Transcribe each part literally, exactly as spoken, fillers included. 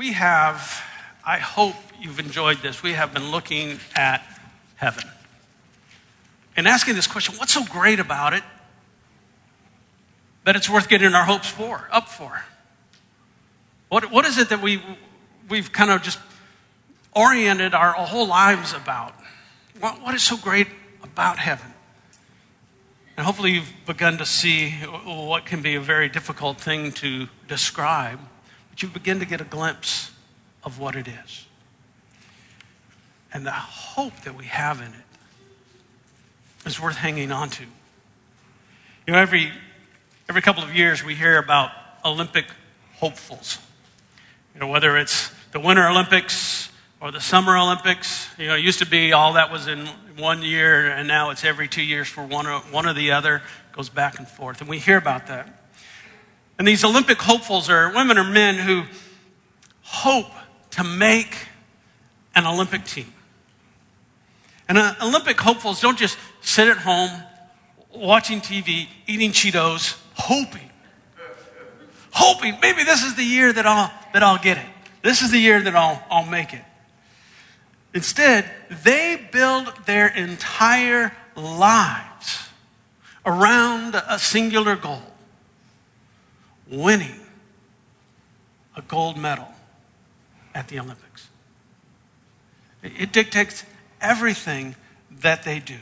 we have, I hope you've enjoyed this, we have been looking at heaven and asking this question, what's so great about it that it's worth getting our hopes for, up for? What, what is it that we, we've kind of just oriented our whole lives about? What, what is so great about heaven? And hopefully you've begun to see what can be a very difficult thing to describe, but you begin to get a glimpse of what it is. And the hope that we have in it is worth hanging on to. You know, every, every couple of years we hear about Olympic hopefuls. You know, whether it's the Winter Olympics or the Summer Olympics. You know, it used to be all that was in one year, and now it's every two years for one or, one or the other. It goes back and forth, and we hear about that. And these Olympic hopefuls are women or men who hope to make an Olympic team. And uh, Olympic hopefuls don't just sit at home watching T V, eating Cheetos, hoping. Hoping, maybe this is the year that I'll, that I'll get it. This is the year that I'll, I'll make it. Instead, they build their entire lives around a singular goal: winning a gold medal at the Olympics. It dictates everything that they do.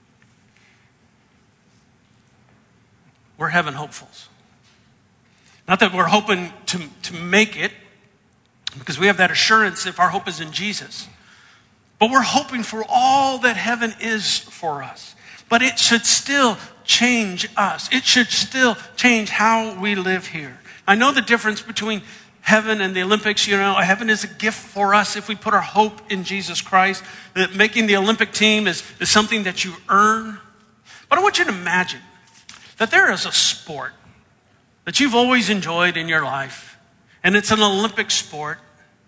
We're heaven hopefuls. Not that we're hoping to, to make it, because we have that assurance if our hope is in Jesus. But we're hoping for all that heaven is for us. But it should still change us. It should still change how we live here. I know the difference between heaven and the Olympics. You know, heaven is a gift for us if we put our hope in Jesus Christ. That making the Olympic team is, is something that you earn. But I want you to imagine that there is a sport that you've always enjoyed in your life, and it's an Olympic sport.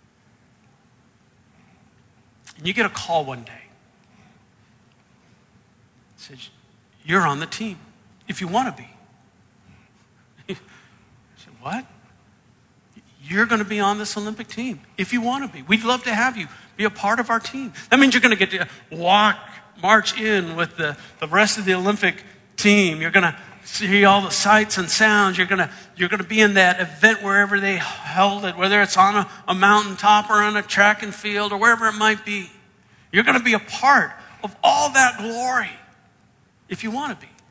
And you get a call one day. It says, you're on the team if you want to be. I said, what? You're going to be on this Olympic team if you want to be. We'd love to have you be a part of our team. That means you're going to get to walk, march in with the, the rest of the Olympic team. You're going to see all the sights and sounds. You're going to, you're going to be in that event wherever they held it, whether it's on a, a mountaintop or on a track and field or wherever it might be. You're going to be a part of all that glory if you want to be.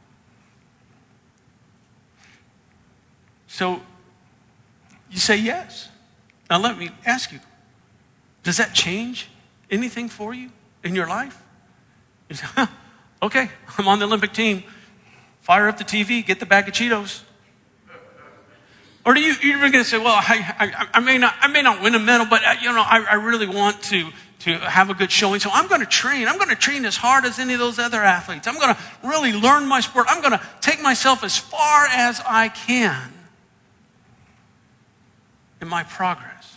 So you say yes. Now let me ask you, does that change anything for you in your life? You say, huh, okay, I'm on the Olympic team. Fire up the T V, get the bag of Cheetos. Or do you, you're going to say, well, I, I, I may not, I may not win a medal, but uh, you know, I, I really want to, to have a good showing. So I'm going to train. I'm going to train as hard as any of those other athletes. I'm going to really learn my sport. I'm going to take myself as far as I can in my progress.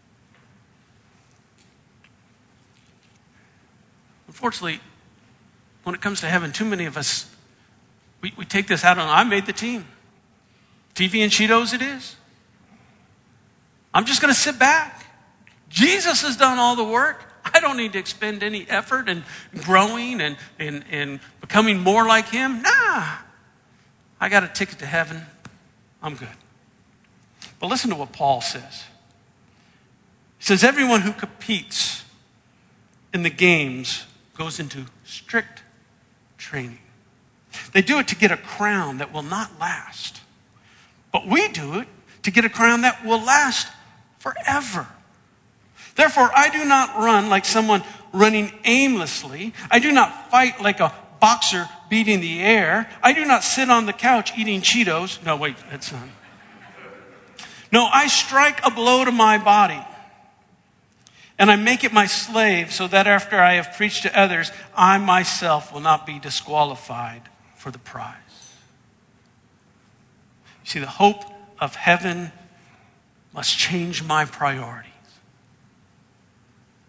Unfortunately, when it comes to heaven, too many of us, we, we take this out on, I made the team. T V and Cheetos it is. I'm just going to sit back. Jesus has done all the work. I don't need to expend any effort in growing and, and, and becoming more like him. Nah. I got a ticket to heaven. I'm good. But listen to what Paul says. He says, everyone who competes in the games goes into strict training. They do it to get a crown that will not last. But we do it to get a crown that will last forever. Therefore, I do not run like someone running aimlessly. I do not fight like a boxer beating the air. I do not sit on the couch eating Cheetos. No, wait, that's not. No, I strike a blow to my body, and I make it my slave, so that after I have preached to others, I myself will not be disqualified for the prize. See, the hope of heaven must change my priorities.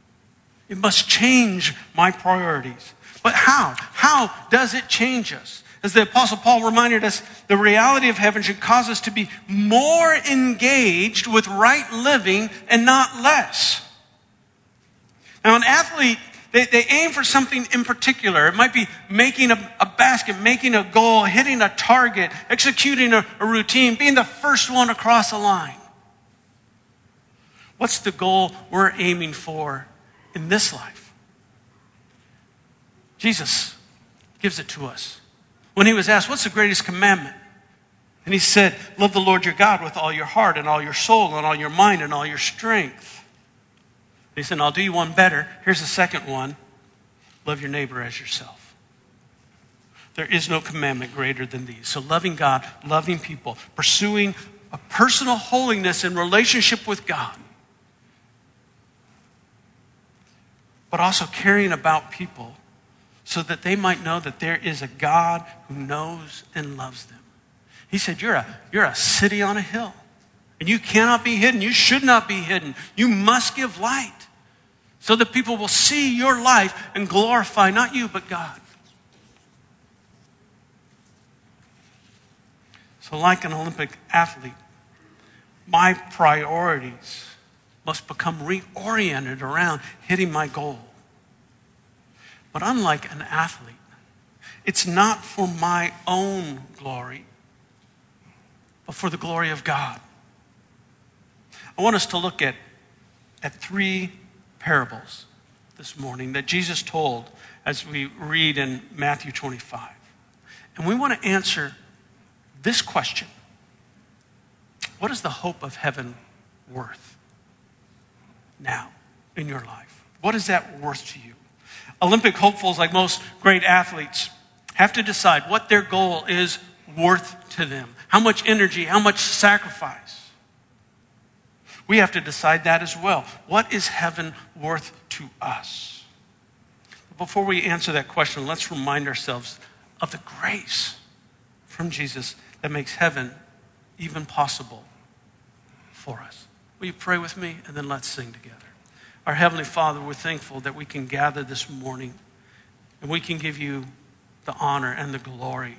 It must change my priorities. But how? How does it change us? As the Apostle Paul reminded us, the reality of heaven should cause us to be more engaged with right living and not less. Now, an athlete, they, they aim for something in particular. It might be making a, a basket, making a goal, hitting a target, executing a, a routine, being the first one across a line. What's the goal we're aiming for in this life? Jesus gives it to us. When he was asked, what's the greatest commandment? And he said, love the Lord your God with all your heart and all your soul and all your mind and all your strength. He said, I'll do you one better. Here's the second one. Love your neighbor as yourself. There is no commandment greater than these. So loving God, loving people, pursuing a personal holiness in relationship with God, but also caring about people so that they might know that there is a God who knows and loves them. He said, you're a, you're a city on a hill, and you cannot be hidden. You should not be hidden. You must give light so that people will see your life and glorify not you, but God. So like an Olympic athlete, my priorities must become reoriented around hitting my goal. But unlike an athlete, it's not for my own glory, but for the glory of God. I want us to look at, at three parables this morning that Jesus told as we read in Matthew twenty-five. And we want to answer this question. What is the hope of heaven worth now in your life? What is that worth to you? Olympic hopefuls, like most great athletes, have to decide what their goal is worth to them. How much energy, how much sacrifice. We have to decide that as well. What is heaven worth to us? Before we answer that question, let's remind ourselves of the grace from Jesus that makes heaven even possible for us. Will you pray with me, and then let's sing together. Our Heavenly Father, we're thankful that we can gather this morning and we can give you the honor and the glory.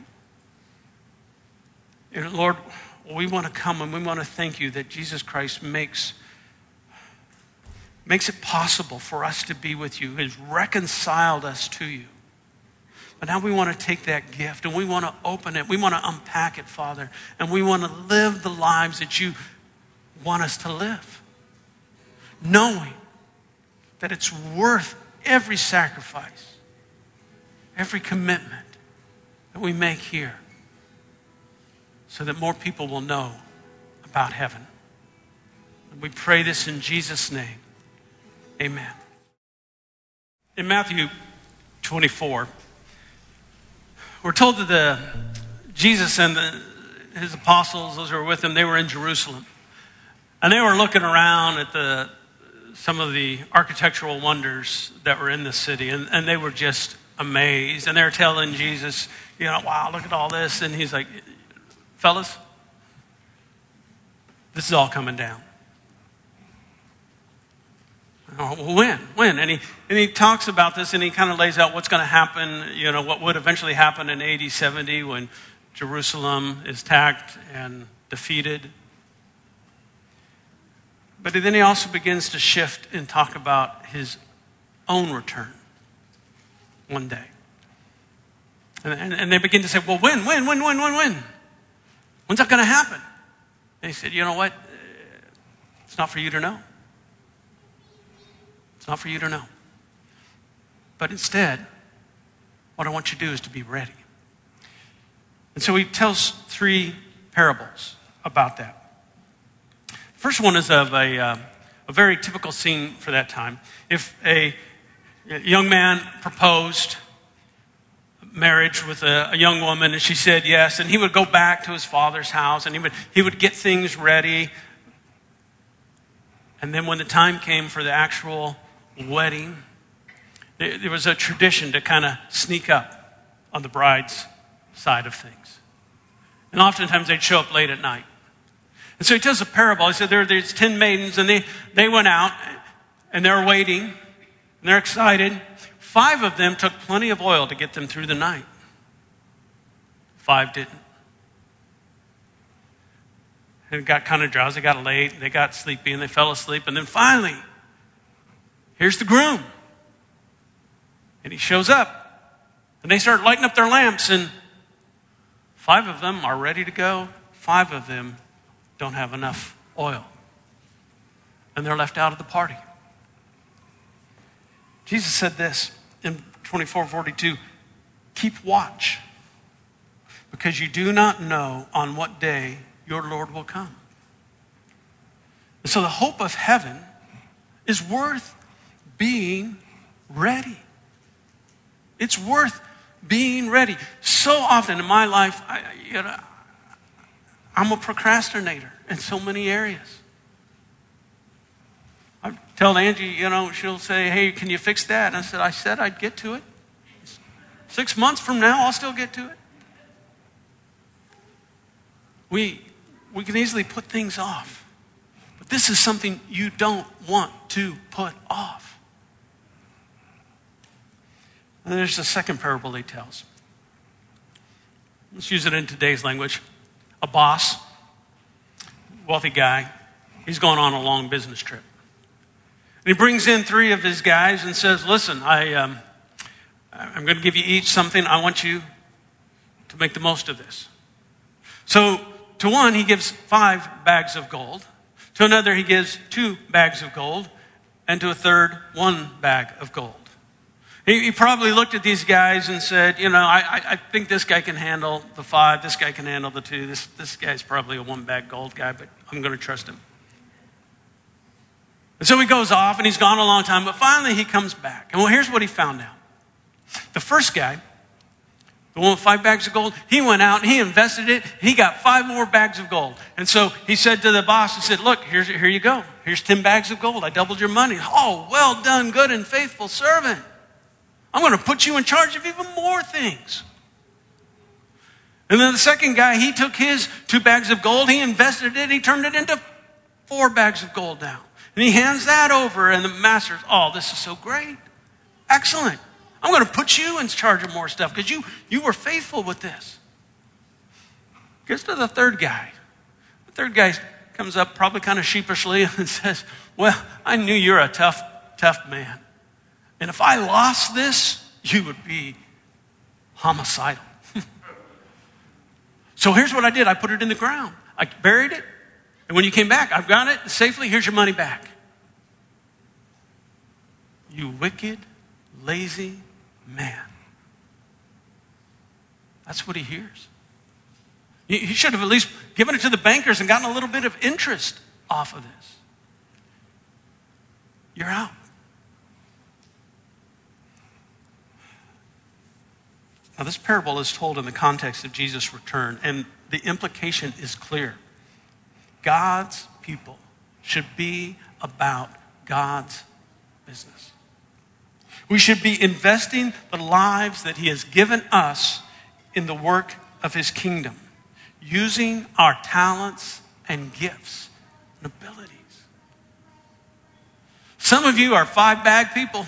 And Lord, we want to come and we want to thank you that Jesus Christ makes, makes it possible for us to be with you, has reconciled us to you. But now we want to take that gift and we want to open it. We want to unpack it, Father, and we want to live the lives that you want us to live, knowing that it's worth every sacrifice, every commitment that we make here so that more people will know about heaven. And we pray this in Jesus' name. Amen. In Matthew twenty-four, we're told that the, Jesus and the, his apostles, those who were with him, they were in Jerusalem. And they were looking around at the some of the architectural wonders that were in the city, and, and they were just amazed. And they were telling Jesus, you know, wow, look at all this. And he's like, fellas, this is all coming down. Oh, well, when? When? And he, and he talks about this, and he kind of lays out what's going to happen, you know, what would eventually happen in A D seventy when Jerusalem is attacked and defeated. But then he also begins to shift and talk about his own return one day. And, and, and they begin to say, well, when, when, when, when, when, when? When's that going to happen? And he said, you know what? It's not for you to know. It's not for you to know. But instead, what I want you to do is to be ready. And so he tells three parables about that. First one is of a, uh, a very typical scene for that time. If a young man proposed marriage with a, a young woman and she said yes, and he would go back to his father's house and he would, he would get things ready. And then when the time came for the actual wedding, there, there was a tradition to kind of sneak up on the bride's side of things. And oftentimes they'd show up late at night. And so he tells a parable. He said there, there's ten maidens, and they, they went out, and they're waiting, and they're excited. Five of them took plenty of oil to get them through the night. five didn't. And it got kind of drowsy, got late, they got sleepy, and they fell asleep. And then finally, here's the groom. And he shows up. And they start lighting up their lamps, and five of them are ready to go. Five of them don't have enough oil. And they're left out of the party. Jesus said this in twenty-four forty-two, keep watch, because you do not know on what day your Lord will come. And so the hope of heaven is worth being ready. It's worth being ready. So often in my life, I, you know, I'm a procrastinator in so many areas. I tell Angie, you know, she'll say, hey, can you fix that? And I said, I said I'd get to it. Six months from now, I'll still get to it. We, we can easily put things off. But this is something you don't want to put off. And there's a second parable he tells. Let's use it in today's language. A boss, wealthy guy, he's going on a long business trip. And he brings in three of his guys and says, listen, I, um, I'm going to give you each something. I want you to make the most of this. So to one, he gives five bags of gold. To another, he gives two bags of gold. And to a third, one bag of gold. He, he probably looked at these guys and said, you know, I, I think this guy can handle the five. This guy can handle the two. This, this guy's probably a one bag gold guy, but I'm going to trust him. And so he goes off, and he's gone a long time, but finally he comes back. And well, here's what he found out. The first guy, the one with five bags of gold, he went out and he invested it. He got five more bags of gold. And so he said to the boss, he said, look, here's, here you go. Here's ten bags of gold. I doubled your money. Oh, well done, good and faithful servant. I'm going to put you in charge of even more things. And then the second guy, he took his two bags of gold, he invested it, he turned it into four bags of gold now. And he hands that over, and the master's, oh, this is so great. Excellent. I'm going to put you in charge of more stuff because you, you were faithful with this. Gets to the third guy. The third guy comes up probably kind of sheepishly and says, well, I knew you're a tough, tough man. And if I lost this, you would be homicidal. So here's what I did. I put it in the ground. I buried it. And when you came back, I've got it safely. Here's your money back. You wicked, lazy man. That's what he hears. He should have at least given it to the bankers and gotten a little bit of interest off of this. You're out. Now, this parable is told in the context of Jesus' return, and the implication is clear. God's people should be about God's business. We should be investing the lives that he has given us in the work of his kingdom, using our talents and gifts and abilities. Some of you are five-bag people.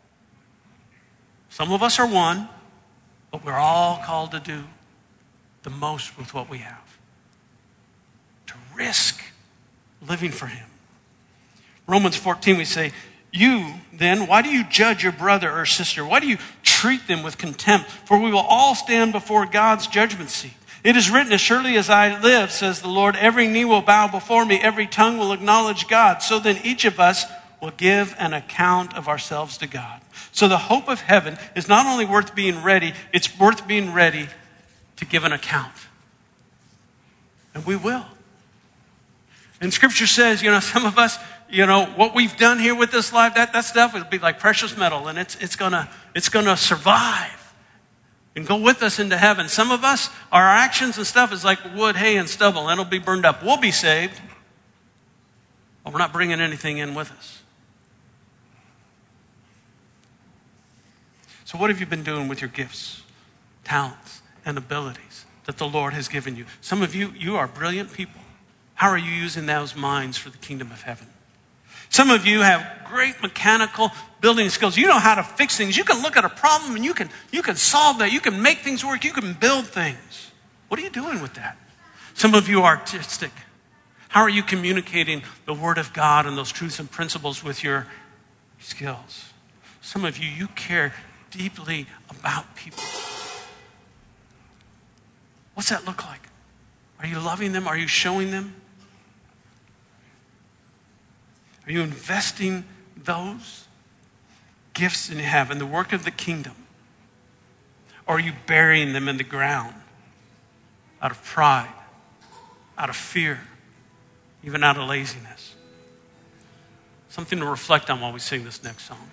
Some of us are one. But we're all called to do the most with what we have. To risk living for him. Romans fourteen, we say, you then, why do you judge your brother or sister? Why do you treat them with contempt? For we will all stand before God's judgment seat. It is written, as surely as I live, says the Lord, every knee will bow before me, every tongue will acknowledge God. So then each of us will give an account of ourselves to God. So the hope of heaven is not only worth being ready, it's worth being ready to give an account. And we will. And Scripture says, you know, some of us, you know, what we've done here with this life, that, that stuff will be like precious metal, and it's it's gonna it's gonna survive and go with us into heaven. Some of us, our actions and stuff is like wood, hay, and stubble, and it'll be burned up. We'll be saved, but we're not bringing anything in with us. So what have you been doing with your gifts, talents, and abilities that the Lord has given you? Some of you, you are brilliant people. How are you using those minds for the kingdom of heaven? Some of you have great mechanical building skills. You know how to fix things. You can look at a problem and you can, you can solve that. You can make things work. You can build things. What are you doing with that? Some of you are artistic. How are you communicating the Word of God and those truths and principles with your skills? Some of you, you care deeply about people. What's that look like? Are you loving them? Are you showing them? Are you investing those gifts that you have in the work of the kingdom? Or are you burying them in the ground out of pride, out of fear, even out of laziness? Something to reflect on while we sing this next song.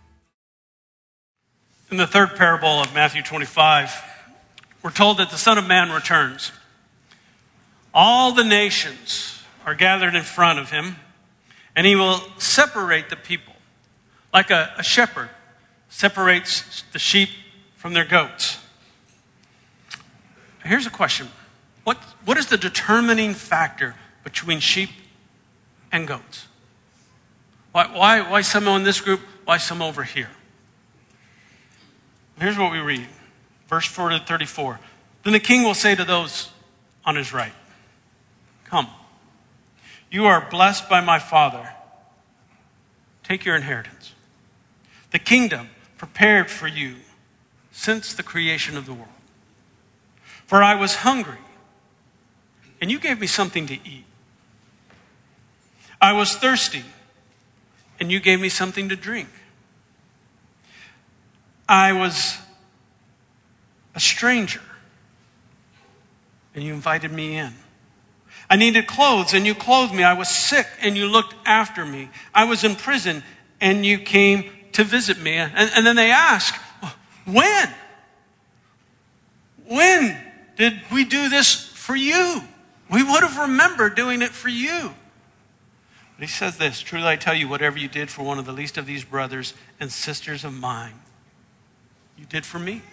In the third parable of Matthew twenty-five, we're told that the Son of Man returns. All the nations are gathered in front of him, and he will separate the people like a, a shepherd separates the sheep from their goats. Here's a question. What, what is the determining factor between sheep and goats? Why, why, why some in this group? Why some over here? Here's what we read. Verse four to thirty-four. Then the king will say to those on his right, "Come, you are blessed by my Father. Take your inheritance, the kingdom prepared for you since the creation of the world. For I was hungry, and you gave me something to eat. I was thirsty, and you gave me something to drink. I was a stranger, and you invited me in. I needed clothes, and you clothed me. I was sick, and you looked after me. I was in prison, and you came to visit me." And, and then they ask, when? When did we do this for you? We would have remembered doing it for you. But he says this, "Truly I tell you, whatever you did for one of the least of these brothers and sisters of mine, you did for me."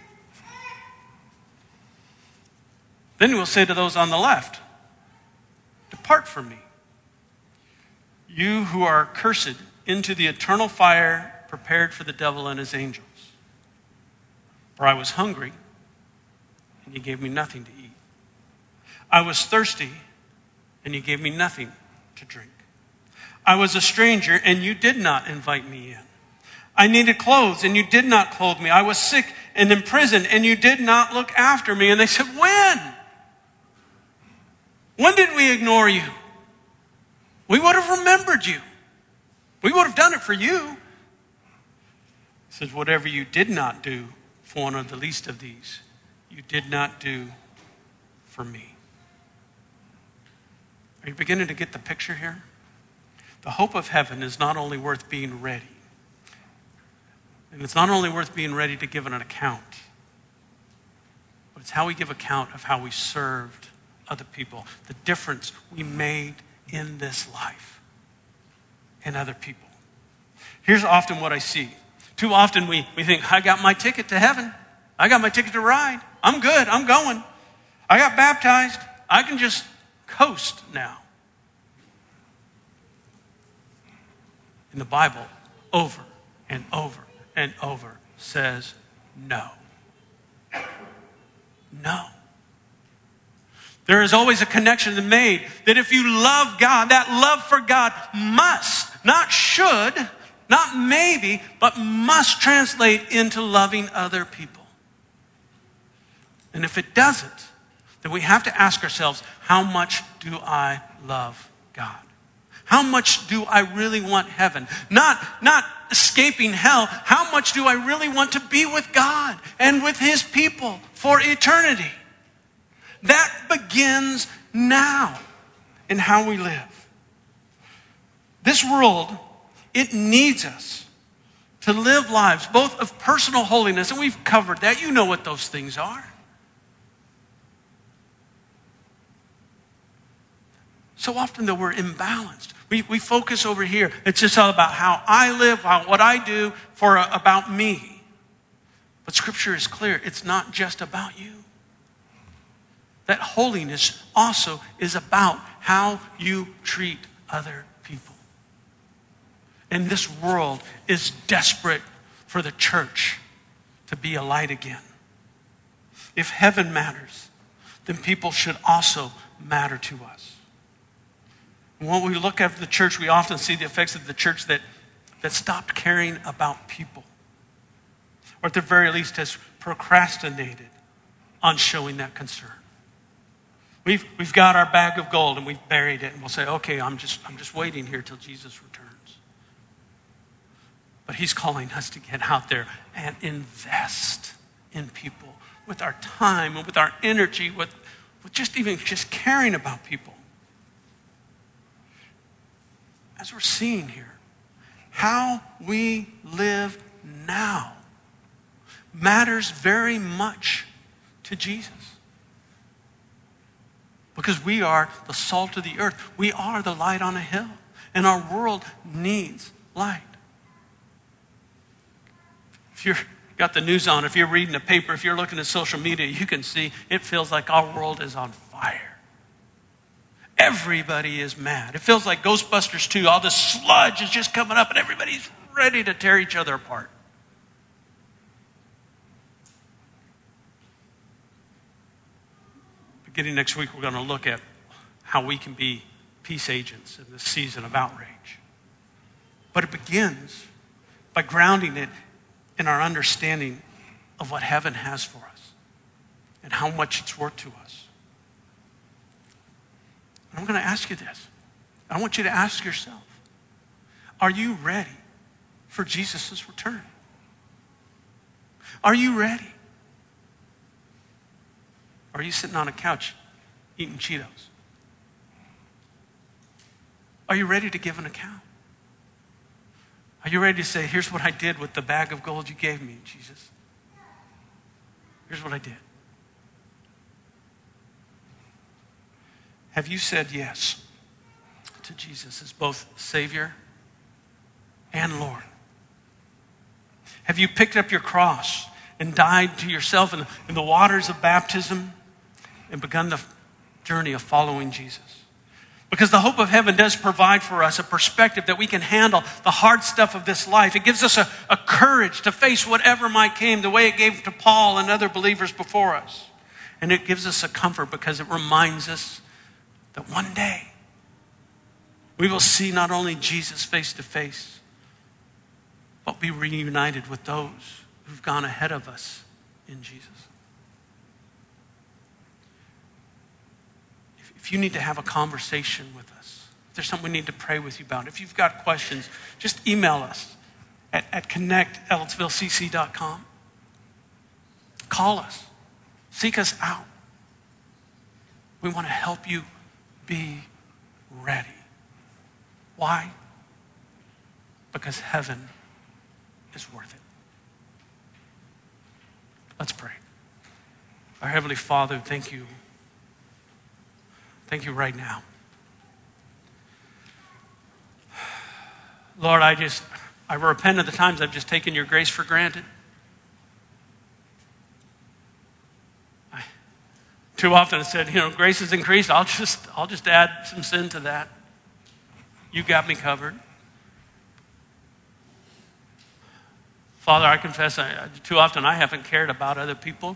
Then he will say to those on the left, "Depart from me, you who are cursed, into the eternal fire prepared for the devil and his angels. For I was hungry, and you gave me nothing to eat. I was thirsty, and you gave me nothing to drink. I was a stranger, and you did not invite me in. I needed clothes, and you did not clothe me. I was sick and in prison, and you did not look after me." And they said, "When? When did we ignore you? We would have remembered you. We would have done it for you." He says, "Whatever you did not do for one of the least of these, you did not do for me." Are you beginning to get the picture here? The hope of heaven is not only worth being ready, and it's not only worth being ready to give an account, but it's how we give account of how we served other people, the difference we made in this life and other people. Here's often what I see. Too often we, we think, I got my ticket to heaven. I got my ticket to ride. I'm good. I'm going. I got baptized. I can just coast now. In the Bible, over and over and over says no. No. There is always a connection made that if you love God, that love for God must, not should, not maybe, but must translate into loving other people. And if it doesn't, then we have to ask ourselves, how much do I love God? How much do I really want heaven? Not, not escaping hell. How much do I really want to be with God and with his people for eternity? That begins now in how we live. This world, it needs us to live lives both of personal holiness, and we've covered that. You know what those things are. So often, though, we're imbalanced. We, we focus over here. It's just all about how I live, how, what I do for uh, about me. But Scripture is clear. It's not just about you. That holiness also is about how you treat other people. And this world is desperate for the church to be a light again. If heaven matters, then people should also matter to us. And when we look at the church, we often see the effects of the church that, that stopped caring about people, or at the very least has procrastinated on showing that concern. We've, we've got our bag of gold and we've buried it, and we'll say, okay, I'm just, I'm just waiting here till Jesus returns. But he's calling us to get out there and invest in people with our time and with our energy, with, with just even just caring about people. As we're seeing here, how we live now matters very much to Jesus. Because we are the salt of the earth. We are the light on a hill. And our world needs light. If you've got the news on, if you're reading a paper, if you're looking at social media, you can see it feels like our world is on fire. Everybody is mad. It feels like Ghostbusters two. All this sludge is just coming up and everybody's ready to tear each other apart. Beginning next week, we're going to look at how we can be peace agents in this season of outrage. But it begins by grounding it in our understanding of what heaven has for us and how much it's worth to us. And I'm going to ask you this. I want you to ask yourself, are you ready for Jesus' return? Are you ready? Or are you sitting on a couch eating Cheetos? Are you ready to give an account? Are you ready to say, here's what I did with the bag of gold you gave me, Jesus? Here's what I did. Have you said yes to Jesus as both Savior and Lord? Have you picked up your cross and died to yourself in the, in the waters of baptism and begun the journey of following Jesus? Because the hope of heaven does provide for us a perspective that we can handle the hard stuff of this life. It gives us a, a courage to face whatever might come, the way it gave to Paul and other believers before us. And it gives us a comfort because it reminds us that one day we will see not only Jesus face to face, but be reunited with those who've gone ahead of us in Jesus. If, if you need to have a conversation with us, if there's something we need to pray with you about, if you've got questions, just email us at, at connect at ellettsville c c dot com. Call us. Seek us out. We want to help you be ready. Why? Because heaven is worth it. Let's pray. Our Heavenly Father, thank you. Thank you right now. Lord, I just, I repent of the times I've just taken your grace for granted. I, too often I said, you know, grace has increased. I'll just, I'll just add some sin to that. You got me covered. Father, I confess, I, too often I haven't cared about other people.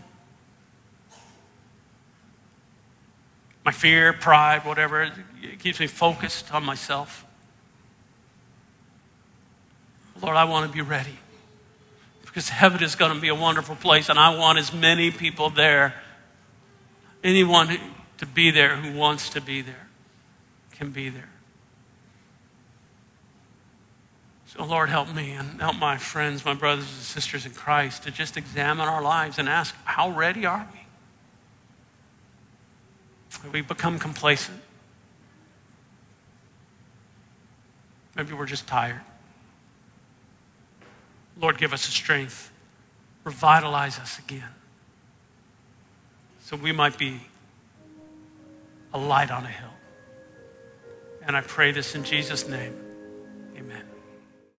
My fear, pride, whatever, it keeps me focused on myself. Lord, I want to be ready because heaven is going to be a wonderful place, and I want as many people there, anyone who, to be there who wants to be there, can be there. So Lord, help me and help my friends, my brothers and sisters in Christ to just examine our lives and ask, how ready are we? Have we become complacent? Maybe we're just tired. Lord, give us the strength. Revitalize us again so we might be a light on a hill. And I pray this in Jesus' name.